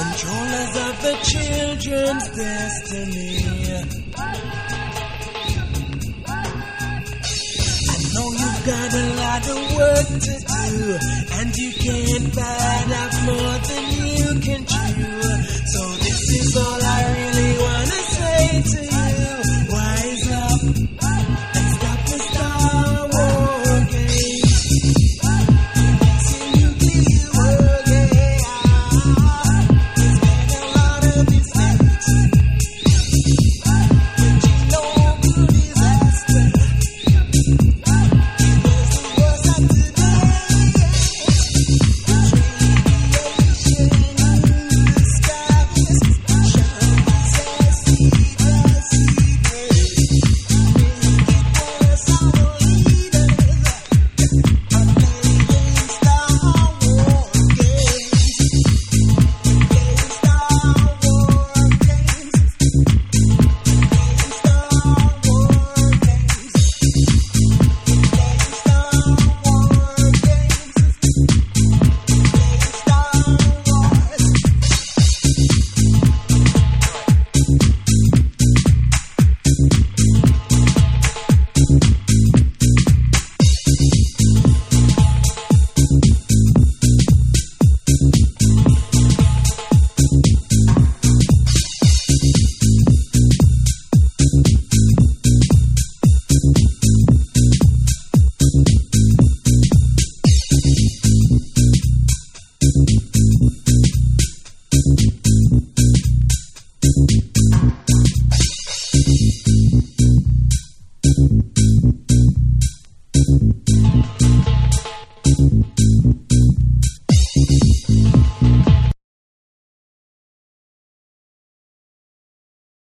controllers of the children's destiny. I know you've got a lot of work to do, and you can't bite off more than